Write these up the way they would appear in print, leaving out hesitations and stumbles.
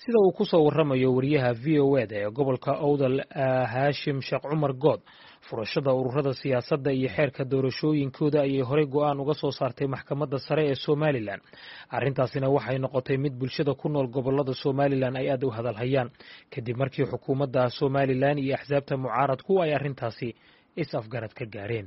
sida uu ku soo warramayo wariyaha VOA-da ee gobolka Awdal Haashim Sheekh Cumar Good furashada ururada siyaasadda iyo xeerka doorashooyinkooda ayay horey go'aan uga soo saartay maxkamadda sare ee Somaliland arrintaasina waxay noqotay mid bulshada ku nool gobolada Somaliland ay aad u hadalhayaan kadib markii xukuumadda Somaliland iyo axsaabta mucaaradku ay arrintaasi is-afgarad ka gaareen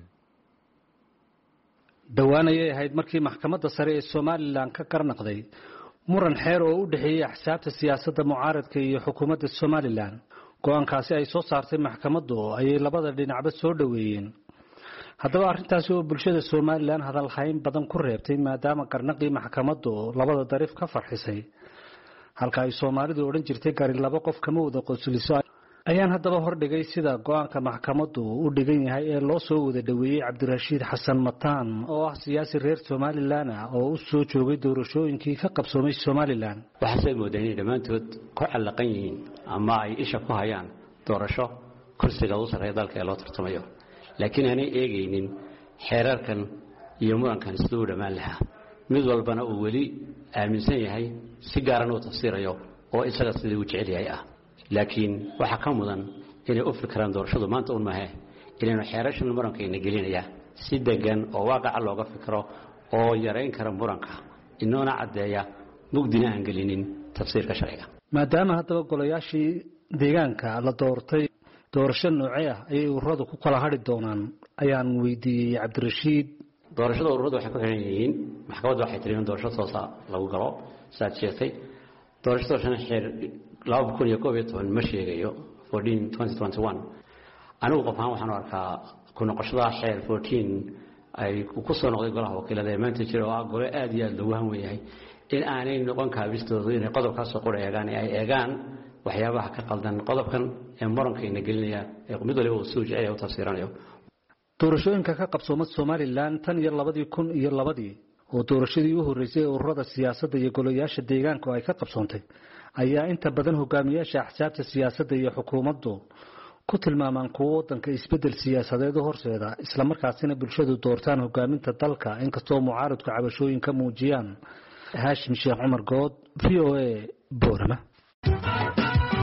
dhawaan ayay ahayd markii maxkamadda sare ee Somaliland ka qarnaqday muran xeer oo u dhaxeeyay axsaabta siyaasadda mucaaradka iyo xukuumadda Somaliland go'aankaasi ay soo saartay maxkamaddu ayay labada dhinacba soo dhaweeyeen haddaba arrintaasi oo bulshada Somaliland hadal hayn badan ku reebtay maadaama qarnaqii maxkamaddu labada darif ka farxisay halka ay Soomaalidu oran jirtay gaari laba qof kama wada qosliso ayaan haddaba hordhigay sida go'aanka maxkamaddu u dhigan yahay ee loo soo wada dhaweeyay Cabdirashiid Xasan Mataan oo ah siyaasi reer Somaliland oo u soo joogay doorashooyinkii ka qabsoomay Somaliland waxay moodeen dhamaantood ku calaqan yihiin ama ay isha ku hayaan doorasho kursiga u sareeya dalka ee loo tartamayo laakiin aanay eegaynin xeerarkan iyo murankan sidoo dhamaan lahaa mid walbana uu wali aaminsan yahay si gaar ah oo tafsiirayo oo isaga sidii uu jecel yahay laakiin waxa ka mudan inay u fikiraan doorashadu maanta un maahe inaynu xeerashan murankeena gelinaya si degan oo waaqac looga fikiro oo yareyn kara muranka inoona cadeeya mugdina aan gelinin tafsiirka sharciga maadaama haddaba golayaashii deegaanka la doortay doorasho noocee ah ayay ururadu ku kala hadhi doonaan ayaan weydiiyey Cabdirashiid doorashada ururadu waxay ku xiran yihiin maxkamaddu waxay tiriyeen doorasho toosa lagu galo saad sheegtay doorashada shan xeer 2011 ma sheegayo 2021 anigu qofaan waxaan arkaa ku noqoshada xeer 14 ay ku soo noqday golaha wakiilada ee maanta jira oo gole aad iyo aad loogu hanweeyahay in aanay noqon kaabistoodu inay qodobkaas soo qoreeyaan ay eegaan waxyaabaha ka qaldan qodobkan ee murankeena gelinaya ee mid waliba uu soo jeeyo oo tafsiiranayo doorashooyinka ka qabsoomay Somaliland tan iyo 2002 oo doorashadii u horeysay ururada siyaasadda iyo golayaasha deegaanka ay ka qabsoontay ayaa inta badan hogaamiyaasha axsaabta siyaasadda iyo xukuumaddu ku tilmaamaan kuwa wadanka isbedel siyaasadeed u horseeda isla markaasina bulshadu doortaan hogaaminta dalka inkastoo mucaaradku cabashooyin ka muujiyaan Haashim Sheekh Cumar Good VOA Boorama